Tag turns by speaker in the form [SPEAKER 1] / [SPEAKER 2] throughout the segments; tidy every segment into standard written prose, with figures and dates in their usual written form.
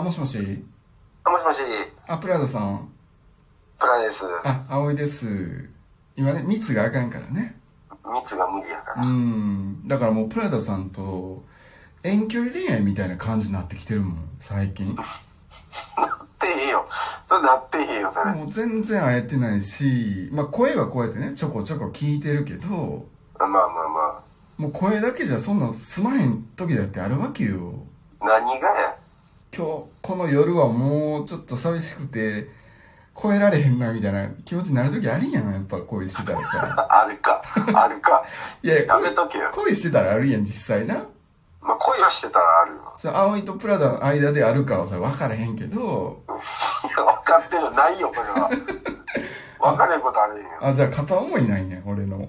[SPEAKER 1] もしもし。
[SPEAKER 2] もしもし。
[SPEAKER 1] プラダさん。
[SPEAKER 2] プラです。
[SPEAKER 1] 葵です。今ね、密があかんからね。
[SPEAKER 2] 密が無理やから。
[SPEAKER 1] だからもうプラダさんと遠距離恋愛みたいな感じになってきてるもん、最近。
[SPEAKER 2] なってへんよ。それなってへんよ、それ。
[SPEAKER 1] もう全然会えてないし、声はこうやってね、ちょこちょこ聞いてるけど、もう声だけじゃそんな済まへん時だってあるわけよ。
[SPEAKER 2] 何がや。
[SPEAKER 1] 今日、この夜はもうちょっと寂しくて、超えられへんなみたいな気持ちになる時あるやん、やっぱ恋してたらさ。
[SPEAKER 2] あるか。
[SPEAKER 1] いや、
[SPEAKER 2] やめとけよ。
[SPEAKER 1] 恋してたらあるやん、実際な。
[SPEAKER 2] 恋はしてたらあるよ。
[SPEAKER 1] 葵とプラダの間であるかはさ、分からへんけど。
[SPEAKER 2] いや、分かってる。ないよ、これは。分かれんことあるんよ。
[SPEAKER 1] じゃあ片思いないね、俺の。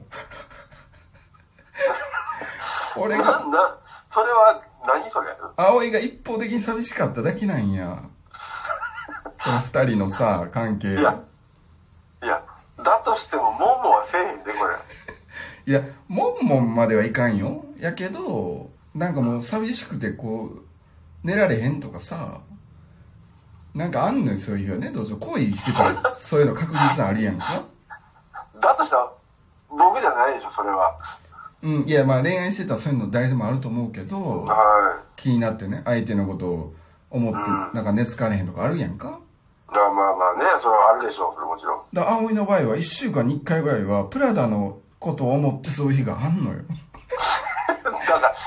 [SPEAKER 1] 俺が。
[SPEAKER 2] それは、何それ。
[SPEAKER 1] 葵が一方的に寂しかっただけなんや。この二人のさ、関係。
[SPEAKER 2] いや、だとしても、もんもんはせえへんで、これ。
[SPEAKER 1] いや、もんもんまではいかんよ。やけど、なんかもう寂しくてこう、寝られへんとかさ、なんかあんのよ、そういう日はね。どうぞ恋してたら、そういうの確実あるやんか。
[SPEAKER 2] だとしたら、僕じゃないでしょ、それは。
[SPEAKER 1] いや、恋愛してたらそういうの誰でもあると思うけど、気になってね、相手のことを思って、なんか寝つかれへんとかあるやんか。
[SPEAKER 2] まあね、それはあるでしょう、それもちろん。
[SPEAKER 1] 葵の場合は1週間に1回ぐらいは、プラダのことを思ってそういう日があんのよ。
[SPEAKER 2] だから、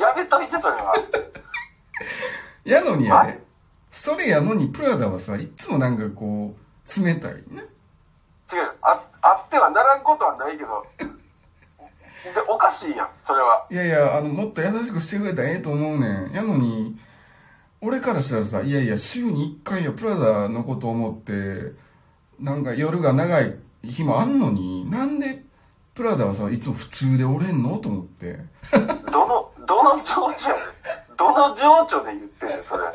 [SPEAKER 2] やめといて、それは。
[SPEAKER 1] やのにやで。それやのに、プラダはさ、いつもなんかこう、冷たいね。
[SPEAKER 2] 違う、あってはならんことはないけど、で、おかしいやん、それは。
[SPEAKER 1] いや、もっと優しくしてくれたらええと思うねん。やのに、俺からしたらさ、いや、週に1回はプラダのこと思って、なんか夜が長い日もあんのに、なんでプラダはさ、いつも普通でおれんのと思って。
[SPEAKER 2] どの情緒やねん。どの情緒で言ってんねん、それ。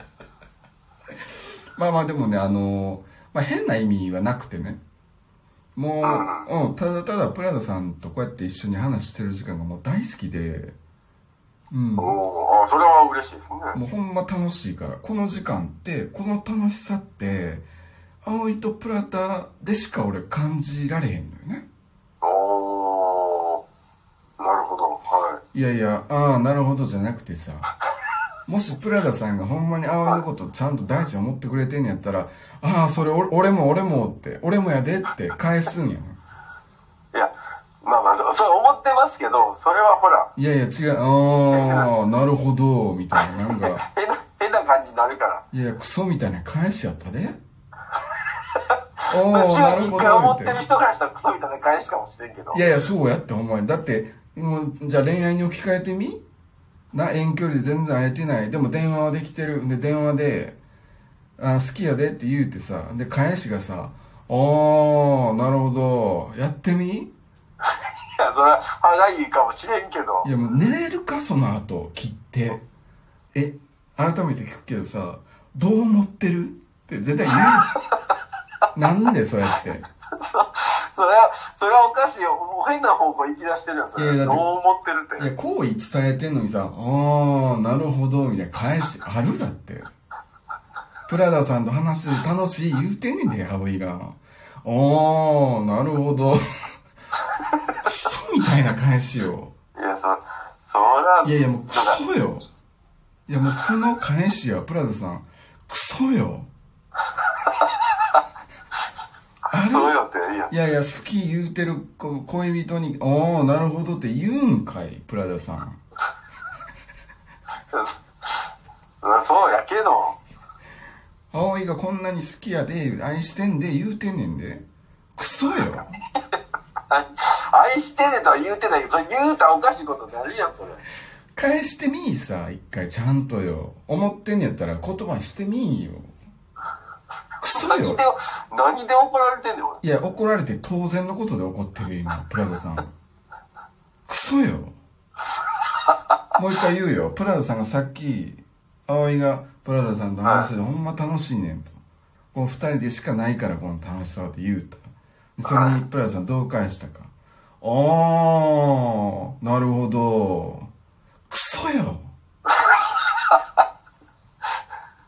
[SPEAKER 1] でもね、変な意味はなくてね。もう、ただただプラダさんとこうやって一緒に話してる時間がもう大好きで、
[SPEAKER 2] それは嬉しいですね。
[SPEAKER 1] もうほんま楽しいから。この時間って、この楽しさって、葵とプラダでしか俺感じられへんのよね。
[SPEAKER 2] なるほど、はい。
[SPEAKER 1] なるほどじゃなくてさ、もしプラダさんがほんまに葵のことちゃんと大事に思ってくれてんやったら、それ俺もって、俺もやでって返すんやん。
[SPEAKER 2] いや、そう思ってますけど、それはほら。
[SPEAKER 1] 違う、なるほど、みたいな、なんか。
[SPEAKER 2] 変な感じになるから。
[SPEAKER 1] クソみたいな返しやったで。
[SPEAKER 2] 週に1回思ってる人からしたらクソみたいな返しかもしれんけど。
[SPEAKER 1] そうやってほんまに。だって、もう、じゃあ恋愛に置き換えてみ？遠距離で全然会えてない。でも電話はできてる。で、電話で、好きやでって言うてさ、で、返しがさ、なるほど。やってみ？
[SPEAKER 2] いや、それは歯がいいかもしれんけど。
[SPEAKER 1] もう寝れるか、その後、切って。改めて聞くけどさ、どう思ってる？って絶対言う。なんでそうやって。
[SPEAKER 2] それはおかしいよ。もう変な方向行き出してるやん、それ。どう思ってるって。
[SPEAKER 1] 好意伝えてんのにさ、なるほど、みたいな返しあるだって。プラダさんと話して楽しい言うてんねんで、葵が。なるほど。クソみたいな返しよ。もうクソよ。もうその返しや、プラダさん。クソよ。
[SPEAKER 2] そうよって、
[SPEAKER 1] 好き言うてる恋人に、なるほどって言うんかい、プラダさん。
[SPEAKER 2] そうやけど。
[SPEAKER 1] 葵がこんなに好きやで、愛してんで言うてんねんで。クソよ。
[SPEAKER 2] 愛してんねんとは言うてないけど、それ言うたらおかしいことになるやん、それ。
[SPEAKER 1] 返してみいさ、一回ちゃんとよ。思ってんねやったら言葉にしてみいよ。クソよ。
[SPEAKER 2] 何で怒られてんねん、俺。
[SPEAKER 1] 怒られて当然のことで怒ってるよ、今、プラダさん。クソよ。もう一回言うよ。プラダさんがさっき、葵がプラダさんと話してて、ほんま楽しいねんと。この二人でしかないから、この楽しさって言うた。それにプラダさんどう返したか。なるほど。クソよ。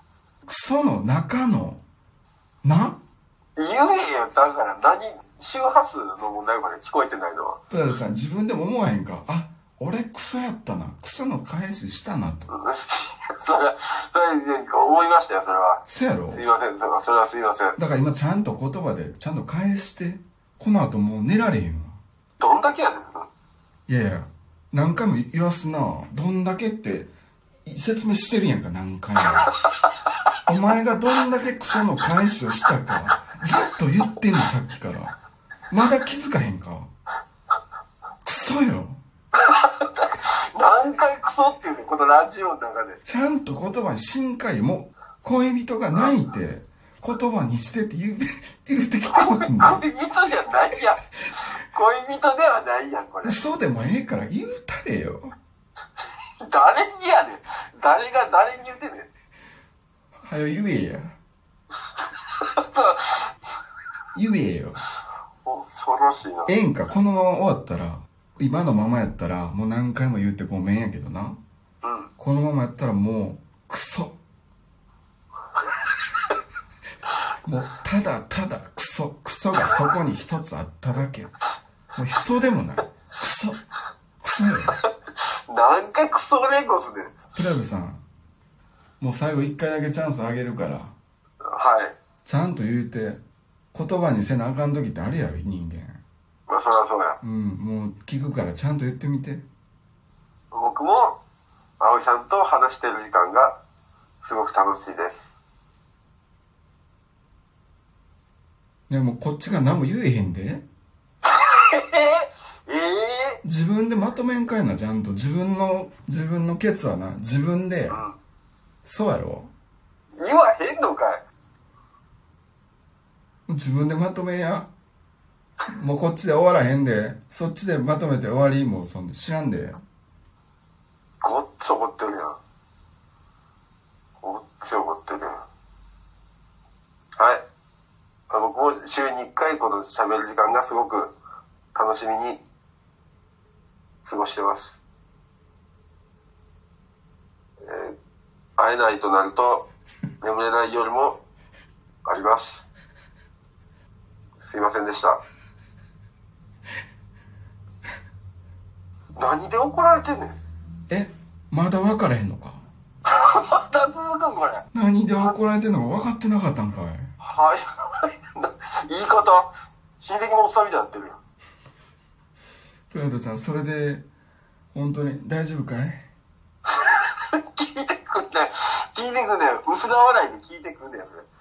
[SPEAKER 2] 周波数の問題まで聞こえてないのは。
[SPEAKER 1] プラダさん、自分でも思わへんか？あ、俺クソやったな。クソの返ししたなと。
[SPEAKER 2] それ、思いましたよ、それは。
[SPEAKER 1] そやろ？
[SPEAKER 2] すいません、それはすいません。
[SPEAKER 1] だから今ちゃんと言葉で、ちゃんと返して、この後もう寝られへんわ。
[SPEAKER 2] どんだけやねん。
[SPEAKER 1] いやいや、何回も言わすな。どんだけって、説明してるやんか、何回も。お前がどんだけクソの返しをしたか、ずっと言ってんの、さっきから。まだ気づかへんか？クソよ。
[SPEAKER 2] 何回クソって言うねん、このラジオの中で。
[SPEAKER 1] ちゃんと言葉に深海も、恋人が泣いて、言葉にしてって言うてきてるんだ。
[SPEAKER 2] 恋人じゃないやん。恋人ではないやん、これ。
[SPEAKER 1] 嘘でもええから言うたれよ。
[SPEAKER 2] 誰にやねん。誰が誰に言うてんねん。
[SPEAKER 1] はよ言えや。言えよ。
[SPEAKER 2] 恐ろしいな。
[SPEAKER 1] ええんか、このまま終わったら、今のままやったら、もう何回も言ってごめんやけどな。
[SPEAKER 2] うん。
[SPEAKER 1] このままやったらもう、クソ。もう、ただただクソ。クソがそこに一つあっただけ。もう人でもない。クソ。クソよ。
[SPEAKER 2] 何回クソ連呼すんねん。
[SPEAKER 1] プラブさん、もう最後一回だけチャンスあげるから、
[SPEAKER 2] はい。
[SPEAKER 1] ちゃんと言うて、言葉にせなあかん時ってあるやろ、人間。
[SPEAKER 2] まあ、そりゃそうや。
[SPEAKER 1] うん、もう聞くからちゃんと言ってみて。
[SPEAKER 2] 僕も、葵さんと話してる時間が、すごく楽しいです。
[SPEAKER 1] でもこっちが何も言えへんで。自分でまとめんかいな、ちゃんと。自分のケツはな、自分で。
[SPEAKER 2] うん。
[SPEAKER 1] そうやろ？
[SPEAKER 2] 言わへんのかい。
[SPEAKER 1] 自分でまとめや。もうこっちで終わらへんで。そっちでまとめて終わり。もうそんで知らんで。
[SPEAKER 2] ごっつ怒ってるやん。ごっつ怒ってるやん。はい。僕も週に1回この喋る時間がすごく楽しみに過ごしてます。会えないとなると眠れない夜もあります。すいませんでした。何で怒られてんねん。
[SPEAKER 1] え、まだ分からへんのか？
[SPEAKER 2] まだ続くんこれ。
[SPEAKER 1] 何で怒られてんのか分かってなかったんかい。
[SPEAKER 2] はい。言い方、親戚のおっさんみたいになってるよ。
[SPEAKER 1] プラドさん、それで、本当に大丈夫かい？
[SPEAKER 2] 聞いてくんね。薄ら笑いで聞いてくんねん、それ。